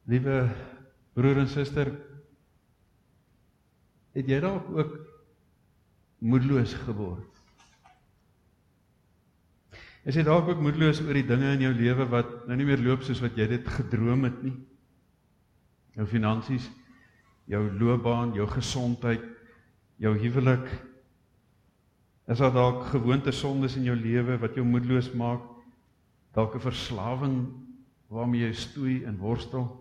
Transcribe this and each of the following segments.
Liewe broer en suster, het jy dalk ook moedeloos geword? Is jy dalk ook moedeloos oor die dinge in jou lewe wat nou nie meer loop soos wat jy dit gedroom het nie? Jou finansies, jou loopbaan, jou gesondheid, jou huwelik. Is daar dalk gewoonte sondes in jou lewe wat jou moedeloos maak? Dalk 'n verslawing waarmee jy stoei en worstel?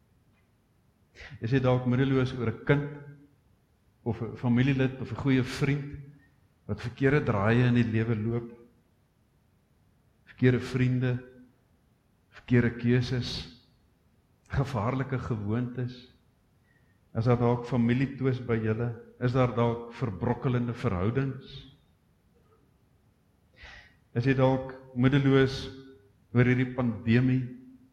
Is jy dalk moedeloos oor 'n kind of 'n familielid of 'n goeie vriend wat verkeerde draaie in die lewe loop? Verkeerde vriende, verkeerde keuses, gevaarlike gewoontes? Is daar dalk familietwis by julle? Is daar dalk verbrokkelende verhoudings? Is jy dalk moedeloos oor hierdie pandemie?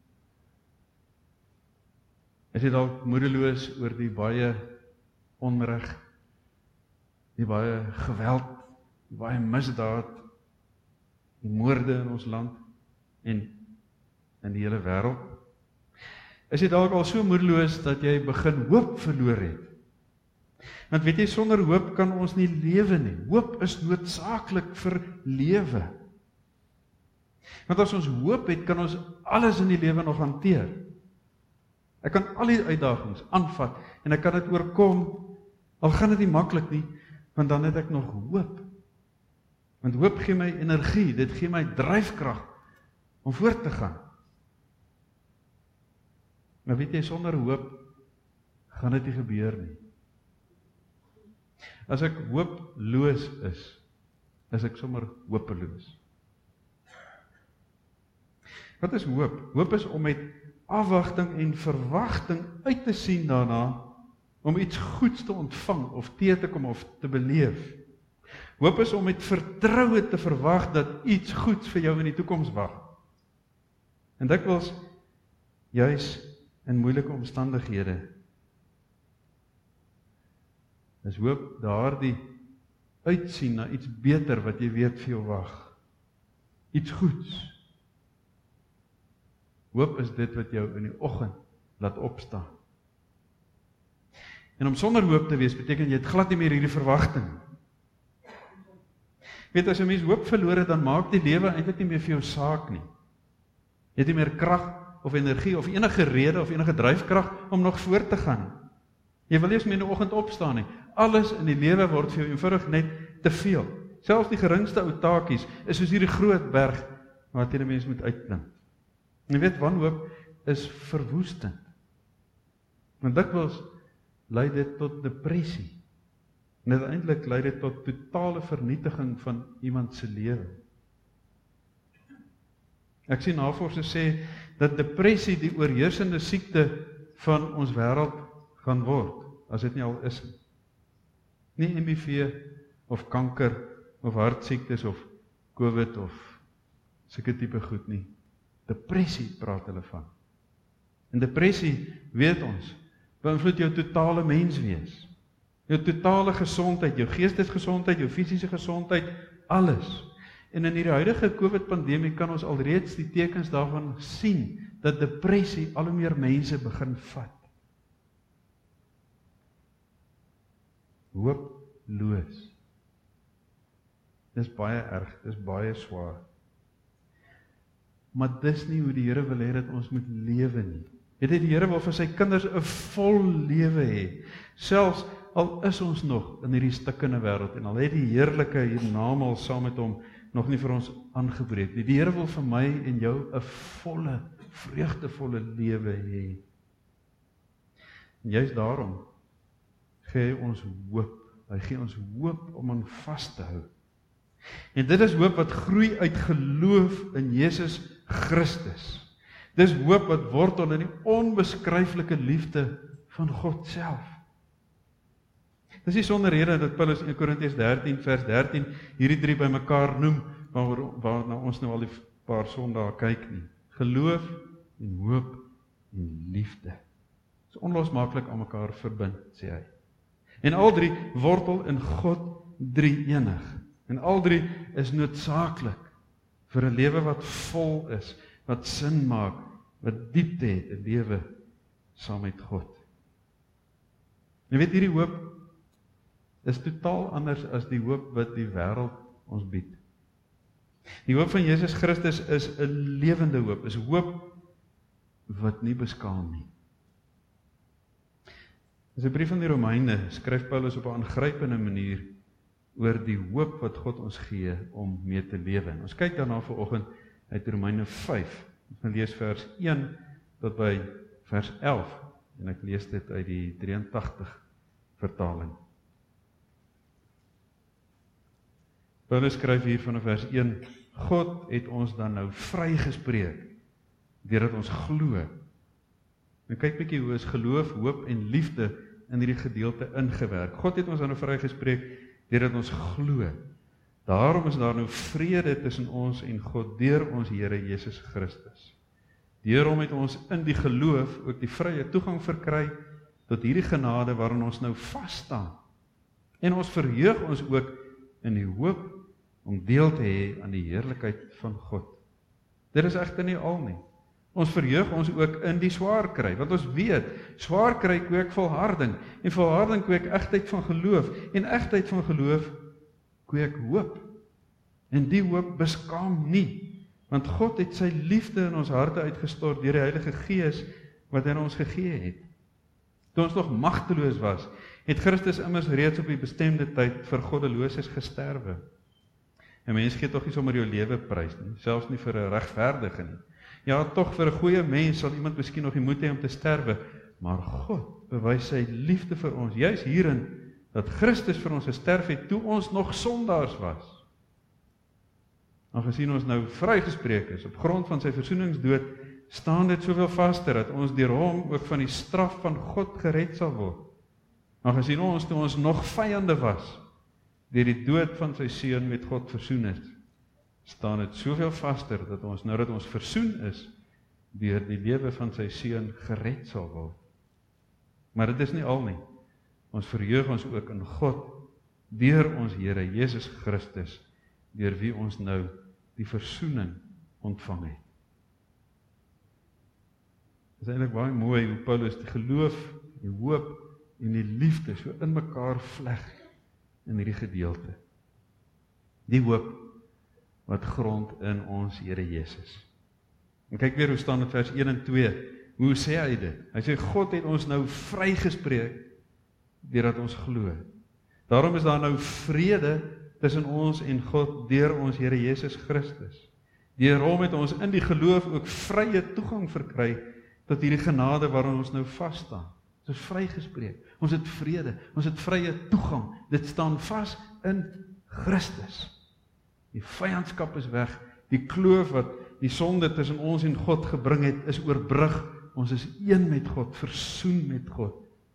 Is jy dalk moedeloos oor die baie onreg, die baie geweld, die baie misdaad, die moorde in ons land en in die hele wêreld? Is jy dalk al so moedeloos dat jy begin hoop verloor het? Want weet jy, sonder hoop kan ons nie lewe nie. Hoop is noodsaaklik vir lewe. Want as ons hoop het, kan ons alles in die lewe nog hanteer. Ek kan al die uitdagings aanvat en ek kan dit oorkom, al gaan dit nie maklik nie, want dan het ek nog hoop. Want hoop gee my energie, dit gee my dryfkrag om voort te gaan. Maar weet jy, sonder hoop gaan dit nie gebeur nie. As ek hooploos is ek sommer hopeloos. Wat is hoop? Hoop is om met afwagting en verwagting uit te sien daarna, om iets goeds te ontvang, of teë te kom, of te beleef. Hoop is om met vertroue te verwag dat iets goeds vir jou in die toekoms wag. En dikwels, juis in moeilike omstandighede, is hoop daardie uitsien na iets beter wat jy weet vir jou wag. Iets goeds. Hoop is dit wat jou in die oggend laat opstaan. En om sonder hoop te wees, beteken jy het glad nie meer hierdie verwagting. Weet, as 'n mens hoop verloor het, dan maak die lewe eintlik nie meer vir jou saak nie. Jy het nie meer krag of energie of enige rede of enige dryfkrag om nog voort te gaan. Jy wil eers meer in die oggend opstaan nie. Alles in die lewe word vir jou eenvoudig net te veel. Selfs die geringste ou taakies is soos hierdie groot berg wat jy 'n mens moet uitklim. En jy weet, wanhoop is verwoestend. Want dikwels lei dit tot depressie. En uiteindelik lei dit tot totale vernietiging van iemand se lewe. Ek sien navorsers sê dat depressie die oorheersende siekte van ons wêreld gaan word, as dit nie al is nie. Nie HIV of kanker of hartsiektes of COVID of sulke tipe goed nie. Depressie praat hulle van. En depressie, weet ons, beïnvloed jou totale menswees. Jou totale gesondheid, jou geestesgesondheid, jou fisiese gesondheid, alles. En in hierdie huidige COVID-pandemie kan ons alreeds die tekens daarvan sien, dat depressie al hoe meer mense begin vat. Hooploos. Dis baie erg, dis baie swaar. Maar dis nie hoe die Here wil hê dat ons moet lewe nie. Weet jy, die Here wil vir sy kinders 'n vol lewe hê. Selfs al is ons nog in hierdie stikkende wêreld en al het die heerlike hiernamaal saam met hom nog nie vir ons aangebreek nie. Die Here wil vir my en jou 'n volle, vreugdevolle lewe hê. En juist daarom gee hy ons hoop. Hy gee ons hoop om aan vas te hou. En dit is hoop wat groei uit geloof in Jesus Christus. Dis hoop wat wortel in die onbeskryflike liefde van God self. Dis nie sonder rede dat Paulus in Korintiërs 13 vers 13 hierdie drie bymekaar noem, waar nou ons nou al die paar sondae kyk nie. Geloof en hoop en liefde. Dit is onlosmaaklik aan mekaar verbind, sê hy. En al drie wortel in God drie-enig. En al drie is noodsaaklik vir 'n lewe wat vol is, wat sin maak, wat diepte het, 'n lewe saam met God. Jy weet, hierdie hoop is totaal anders as die hoop wat die wêreld ons bied. Die hoop van Jesus Christus is 'n lewende hoop, is hoop wat nie beskaam nie. In sy brief aan die Romeine skryf Paulus op 'n aangrypende manier oor die hoop wat God ons gee om mee te lewe. En ons kyk daarna vanoggend uit Romeine 5. Ons gaan lees vers 1 tot by vers 11 en ek lees dit uit die 83 vertaling. Paulus skryf hier vanaf vers 1: God het ons dan nou vrygespreek deurdat ons glo. En kyk bietjie hoe is geloof, hoop en liefde in hierdie gedeelte ingewerk. God het ons dan nou vrygespreek deurdat ons glo. Daarom is daar nou vrede tussen ons en God deur ons Here Jesus Christus. Deur hom het ons in die geloof ook die vrye toegang verkry tot hierdie genade waarin ons nou vas staan. En ons verheug ons ook in die hoop om deel te hê aan die heerlikheid van God. Dit is egter nie al nie. Ons verheug ons ook in die swaar kry, want ons weet, swaar kry kweek volharding, en volharding kweek egtheid van geloof, en egtheid van geloof kweek hoop. En die hoop beskaam nie, want God het sy liefde in ons harte uitgestort deur die Heilige Gees wat hy aan ons gegee het. Toe ons nog magteloos was, het Christus immers reeds op die bestemde tyd vir goddeloses gesterwe. 'n Mens gee tog nie sommer jou lewe prys nie, selfs nie vir 'n regverdige nie. Ja, tog vir 'n goeie mens sal iemand miskien nog die moed hê om te sterwe, maar God bewys sy liefde vir ons, juis hierin, dat Christus vir ons gesterf het, toe ons nog sondaars was. Aangesien ons nou vrygespreek is, op grond van sy versoeningsdood, staan dit soveel vaster, dat ons deur hom ook van die straf van God gered sal word. Aangesien ons, toe ons nog vyande was, deur die dood van sy seun met God versoen is, staan dit soveel vaster, dat ons, nou dat ons versoen is, deur die lewe van sy seun gered sal word. Maar dit is nie al nie. Ons verheug ons ook in God, deur ons Here Jesus Christus, deur wie ons nou die versoening ontvang het. Dit is eintlik baie mooi hoe Paulus die geloof, die hoop en die liefde so in mekaar vleg in hierdie gedeelte. Die hoop wat grond in ons Here Jesus. En kyk weer hoe staan dit vers 1 en 2. Hoe sê hy dit? Hy sê God het ons nou vrygespreek deurdat ons glo. Daarom is daar nou vrede tussen ons en God deur ons Here Jesus Christus. Deur hom het ons in die geloof ook vrye toegang verkry tot hierdie genade waarin ons nou vas staan. Ons is vrygespreek. Ons het vrede, ons het vrye toegang. Dit staan vas in Christus. Die vyandskap is weg. Die kloof wat die sonde tussen ons en God gebring het, is oorbrug. Ons is een met God, versoen met God.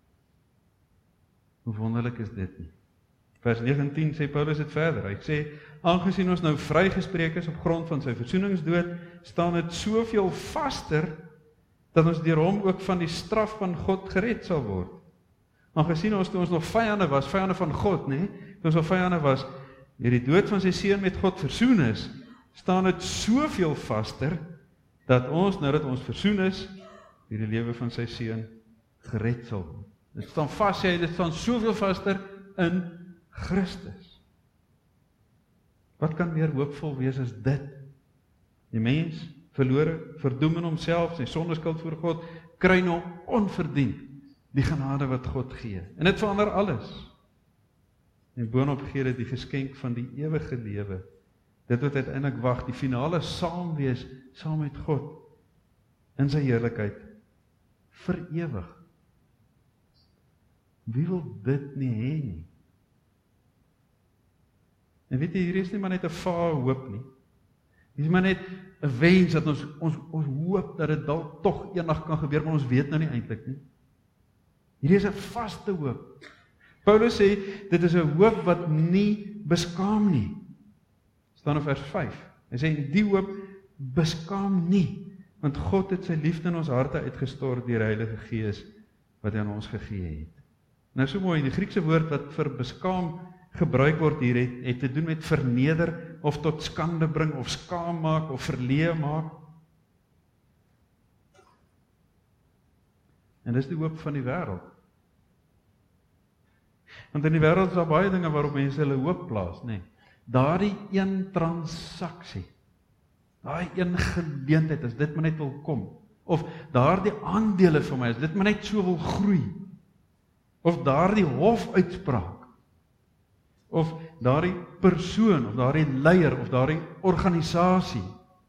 Hoe wonderlik is dit nie? Vers 19 sê Paulus dit verder. Hy sê, aangesien ons nou vrygespreek is op grond van sy versoeningsdood, staan dit soveel vaster, dat ons deur hom ook van die straf van God gered sal word. Aangesien ons, toe ons nog vyande was, vyande van God, nee, toe ons nog vyande was, deur die dood van sy seun met God versoen is, staan dit soveel vaster, dat ons, nou dat ons versoen is, deur die lewe van sy seun gered sal word. Dit staan vas, sê hy, dit staan soveel vaster in Christus. Wat kan meer hoopvol wees as dit? Die mens, verlore, verdoem in homself, sy sondeskuld voor God, kry nou onverdiend die genade wat God gee. En dit verander alles. En boonop gee dit die geskenk van die ewige lewe. Dit wat uiteindelik wag, die finale saamwees, saam met God, in sy heerlikheid, vir ewig. Wie wil dit nie hê nie? En weet jy, hier is nie maar net 'n vae hoop nie. Hier is maar net 'n wens dat ons hoop dat dit dalk tog eendag kan gebeur, maar ons weet nou nie eintlik nie. Hier is 'n vaste hoop. Paulus sê, dit is 'n hoop wat nie beskaam nie. Staan in vers 5. Hy sê, die hoop beskaam nie, want God het sy liefde in ons harte uitgestort deur die Heilige Gees wat hy aan ons gegee het. Nou so mooi, die Griekse woord wat vir beskaam gebruik word hier, het te doen met verneder, of tot skande bring, of skaam maak, of verleë maak. En dis die hoop van die wêreld. Want in die wêreld is daar baie dinge waarop mense hulle hoop plaas, nee. Daardie een transaksie, daai een geleentheid, as dit maar net wil kom, of daardie aandele vir my, as dit maar net so wil groei, of daardie hofuitspraak, of daardie persoon, of daardie leier, of daardie organisasie.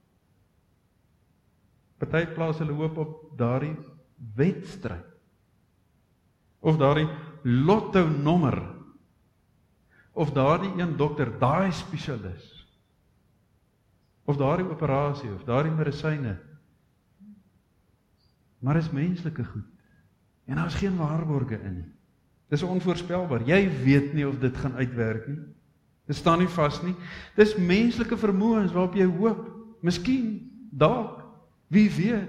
Party plaas hulle hoop op daardie wedstryd, of daardie lotto nommer, of daardie een dokter, daai spesialis, of daardie operasie, of daardie medisyne. Maar is menslike goed, en daar is geen waarborge in nie. Dis onvoorspelbaar, jy weet nie of dit gaan uitwerk nie, dit staan nie vas nie, dis menslike vermoëns waarop jy hoop, miskien, dalk, wie weet,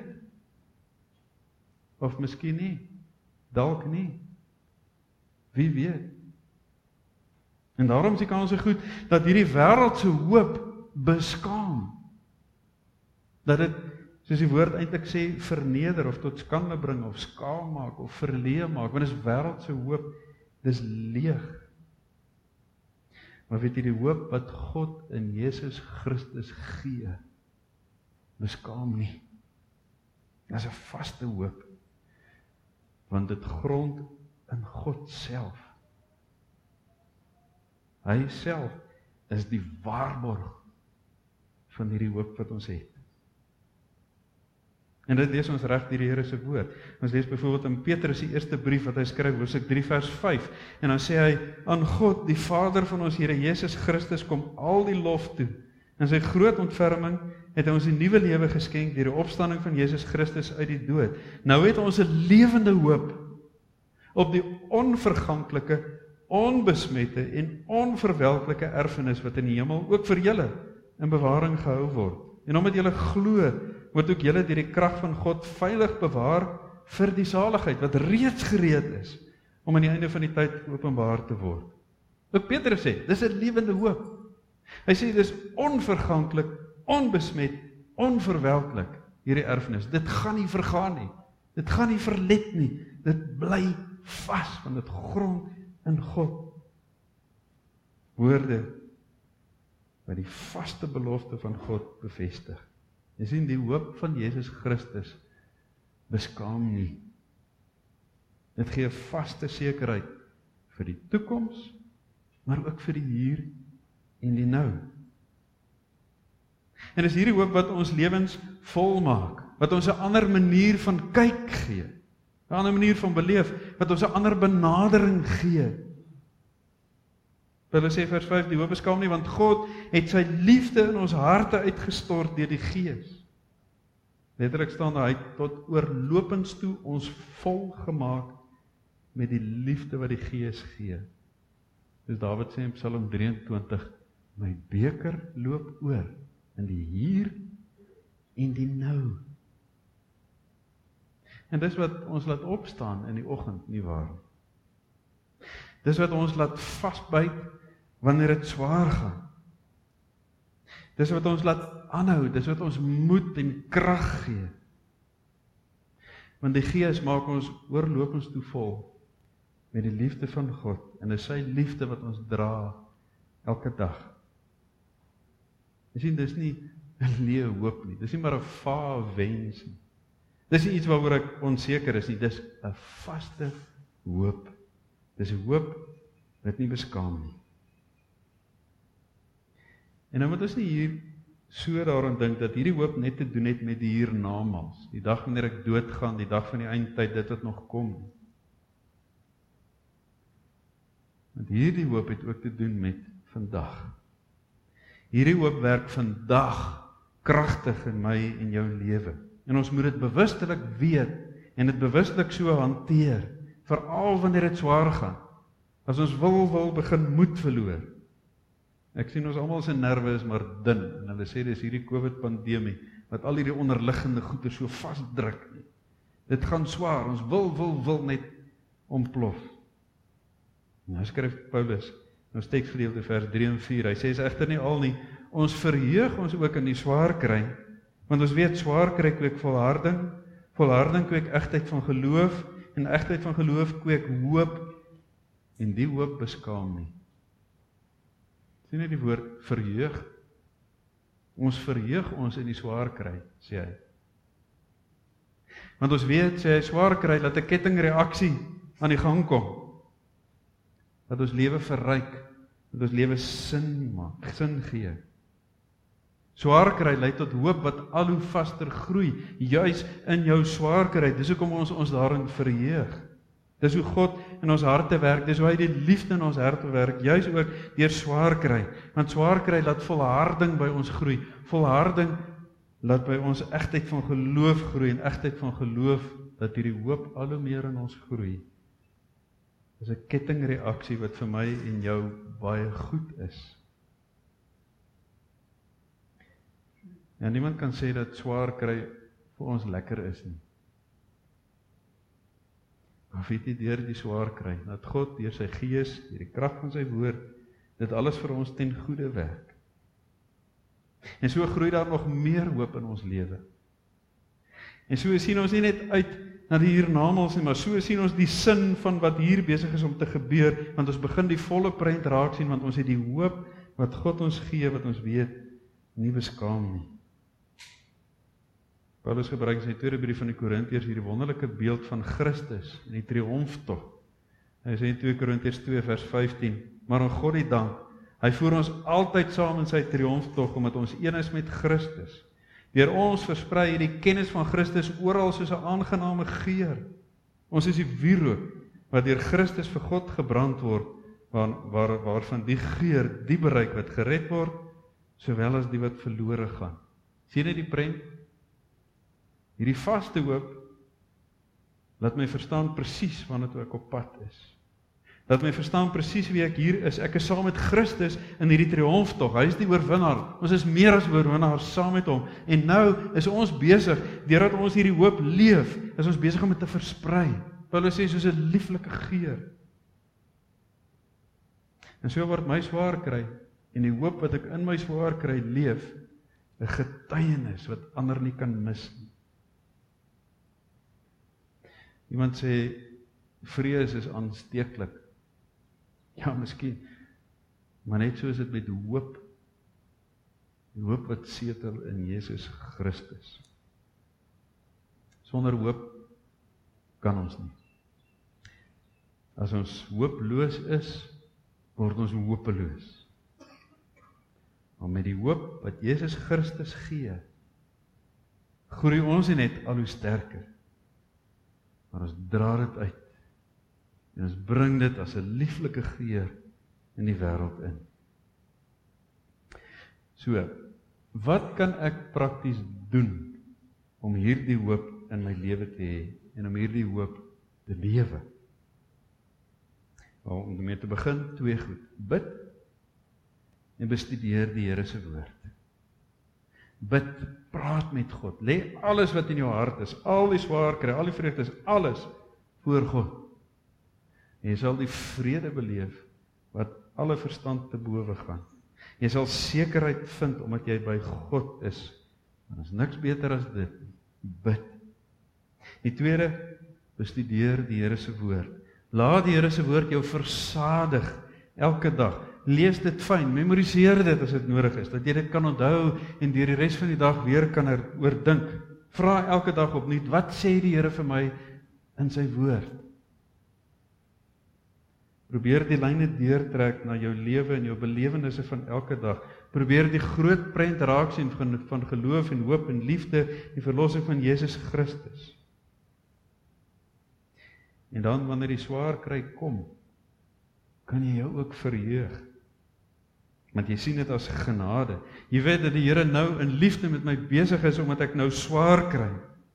of miskien nie, dalk nie, wie weet. En daarom is die kans so goed, dat hierdie wêreldse hoop beskaam, dat dit, soos die woord eintlik sê, verneder, of tot skande bring, of skaam maak, of verleë maak, want dis wêreldse hoop, dis leeg. Maar weet jy, die hoop wat God in Jesus Christus gee, beskaam nie. Dit is 'n vaste hoop, want dit grond in God self. Hy self is die waarborg van hierdie hoop wat ons het. En dit lees ons reg deur die Here se woord. Ons lees byvoorbeeld in Petrus se eerste brief wat hy skryf, hoofstuk 3 vers 5, en dan sê hy, aan God, die Vader van ons Here Jesus Christus, kom al die lof toe. In sy groot ontferming het hy ons 'n nuwe lewe geskenk deur die opstanding van Jesus Christus uit die dood. Nou het ons 'n lewende hoop op die onverganklike, onbesmette en onverwelklike erfenis wat in die hemel ook vir julle in bewaring gehou word. En omdat julle glo, word ook julle deur die krag van God veilig bewaar vir die saligheid wat reeds gereed is om aan die einde van die tyd openbaar te word. Ook Petrus sê, dis 'n lewende hoop. Hy sê dis onverganklik, onbesmet, onverwelklik hierdie erfenis. Dit gaan nie vergaan nie. Dit gaan nie verlet nie. Dit bly vas, want dit grond in God. Woorde wat die vaste belofte van God bevestig. Jy sien, die hoop van Jesus Christus beskaam nie. Dit gee 'n vaste sekerheid vir die toekoms, maar ook vir die hier en die nou. En dis hierdie hoop wat ons lewens volmaak, wat ons 'n ander manier van kyk gee, 'n ander manier van beleef, wat ons 'n ander benadering gee. Hulle sê vers 5, die hoop beskaam nie, want God het sy liefde in ons harte uitgestort deur die Gees. Letterlik staan daar, hy het tot oorlopends toe ons vol gemaak met die liefde wat die Gees gee. Dus Dawid sê in Psalm 23, my beker loop oor in die hier en die nou. En dis wat ons laat opstaan in die oggend, nie waar? Dis wat ons laat vasbyt wanneer dit swaar gaan. Dis wat ons laat aanhou, dis wat ons moed en krag gee. Want die Gees maak ons oorlopends toe vol met die liefde van God, en dis sy liefde wat ons dra elke dag. Jy sien, dis nie 'n leë hoop nie, dis nie maar 'n vae wens nie. Dis nie iets waaroor ek onseker is nie, dis 'n vaste hoop. Dis 'n hoop wat nie beskaam nie. En nou moet ons nie hier so daaraan dink dat hierdie hoop net te doen het met die hiernamaals, die dag wanneer ek doodgaan, die dag van die eindtyd, dit wat nog kom. Want hierdie hoop het ook te doen met vandag. Hierdie hoop werk vandag kragtig in my en jou lewe. En ons moet dit bewustelik weet en dit bewustelik so hanteer, veral wanneer dit swaar gaan. As ons wil begin moed verloor. Ek sien ons almal se nerve is maar dun, en hulle sê dis hierdie COVID-pandemie, wat al hierdie onderliggende goeie so vasdruk. Dit gaan swaar, ons wil net ontplof. Nou skryf Paulus, ons teksgedeelte vers 3 en 4, hy sê is egter nie al nie, ons verheug ons ook in die swaar kry, want ons weet swaar kry kweek volharding, volharding kweek egtheid van geloof, en egtheid van geloof kweek hoop, en die hoop beskaam nie. Sien jy die woord verheug? Ons verheug ons in die swaar kry, sê hy. Want ons weet, sê hy, swaar kry, dat 'n kettingreaksie aan die gang kom. Dat ons lewe verryk, dat ons lewe sin maak, sin gee. Swaar kry lei tot hoop wat al hoe vaster groei, juis in jou swaar kry. Dis hoekom ons daarin verheug. Dis hoe God in ons harte werk, dis hoe hy die liefde in ons harte werk, juis ook deur swaar kry. Want swaar kry laat volharding by ons groei. Volharding laat by ons egtheid van geloof groei, en egtheid van geloof dat hierdie hoop al hoe meer in ons groei. Dis 'n kettingreaksie wat vir my en jou baie goed is. Ja, niemand kan sê dat swaar kry vir ons lekker is nie. Maar weet jy, deur die swaar kry, dat God deur sy Gees, deur die krag van sy woord, dit alles vir ons ten goeie werk. En so groei daar nog meer hoop in ons lewe. En so sien ons nie net uit na die hiernamaals nie, maar so sien ons die sin van wat hier besig is om te gebeur, want ons begin die volle prent raak sien, want ons het die hoop wat God ons gee, wat ons weet, nie beskaam nie. Paulus gebruik in sy tweede brief van die Korintiërs hierdie wonderlike beeld van Christus en die triomftog. Hy sê in 2 Korintiërs 2 vers 15, maar aan God die dank, hy voer ons altyd saam in sy triomftog, omdat ons een is met Christus. Deur ons versprei hierdie kennis van Christus oral soos 'n aangename geur. Ons is die wierook wat deur Christus vir God gebrand word, waarvan die geur die bereik wat gered word, sowel as die wat verlore gaan. Sien jy die prent? Hierdie vaste hoop laat my verstaan presies wanneer ek op pad is. Laat my verstaan presies wie ek hier is. Ek is saam met Christus in hierdie triomftog. Hy is die oorwinnaar. Ons is meer as oorwinnaars saam met hom. En nou is ons besig, deurdat ons hierdie hoop leef, is ons besig om dit te versprei. Paulus sê soos 'n lieflike geur. En so word my swaar kry en die hoop wat ek in my swaar kry leef, 'n getuienis wat ander nie kan mis nie. Iemand sê, vrees is aansteeklik. Ja, miskien. Maar net so is dit met hoop. Die hoop wat setel in Jesus Christus. Sonder hoop kan ons nie. As ons hooploos is, word ons hopeloos. Maar met die hoop wat Jesus Christus gee, groei ons nie net al hoe sterker, maar ons dra dit uit. En ons bring dit as 'n lieflike geur in die wêreld in. So, wat kan ek prakties doen om hierdie hoop in my lewe te hê en om hierdie hoop te lewe? Om mee te begin, 2 goed. Bid en bestudeer die Here se woord. Bid, praat met God. Lê alles wat in jou hart is, al die swaar kry, al die vreugdes, alles voor God. En jy sal die vrede beleef wat alle verstand te bowe gaan. Jy sal sekerheid vind omdat jy by God is. En is niks beter as dit. Bid. Die tweede, bestudeer die Here se woord. Laat die Here se woord jou versadig elke dag. Lees dit fyn, memoriseer dit as dit nodig is, dat jy dit kan onthou en deur die res van die dag weer kan oordink. Vra elke dag opnuut, wat sê die Here vir my in sy woord? Probeer die lyne deurtrek na jou lewe en jou belewennisse van elke dag. Probeer die groot prent raak sien van geloof en hoop en liefde, die verlossing van Jesus Christus. En dan wanneer die swaar kry kom, kan jy jou ook verheug. Want jy sien dit as genade. Jy weet dat die Here nou in liefde met my besig is, omdat ek nou swaar kry.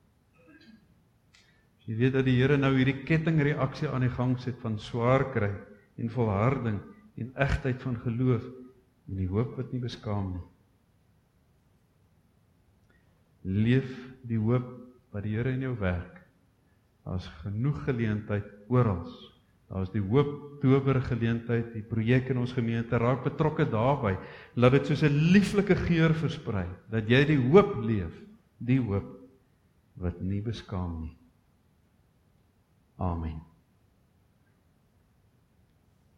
Jy weet dat die Here nou hierdie kettingreaksie aan die gang sit van swaar kry en volharding en egtheid van geloof en die hoop wat nie beskaam nie. Leef die hoop wat die Here in jou werk. Daar is genoeg geleentheid oral. Daar is die hoop towergeleentheid, die projek in ons gemeente, raak betrokke daarby. Laat dit soos 'n lieflike geur versprei, dat jy die hoop leef, die hoop wat nie beskaam nie. Amen.